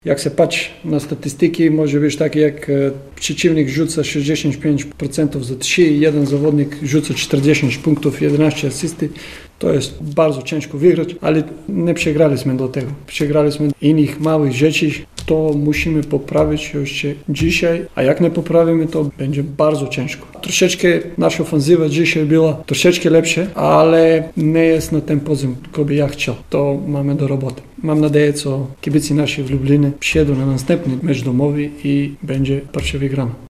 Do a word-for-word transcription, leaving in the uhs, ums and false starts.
Jak się patrzy na statystyki, może być tak, jak przeciwnik rzuca sześćdziesiąt pięć procent za trzy, jeden zawodnik rzuca czterdzieści punktów, jedenaście asysty. To jest bardzo ciężko wygrać, ale nie przegraliśmy do tego. Przegraliśmy innych małych rzeczy, to musimy poprawić jeszcze dzisiaj, a jak nie poprawimy, to będzie bardzo ciężko. Troszeczkę nasza ofensywa dzisiaj była troszeczkę lepsza, ale nie jest na tym poziomie, który ja chciał. To mamy do roboty. Mam nadzieję, że kibice nasi w Lublinie przyjedą na następny mecz domowy i będzie pierwszy wygrany.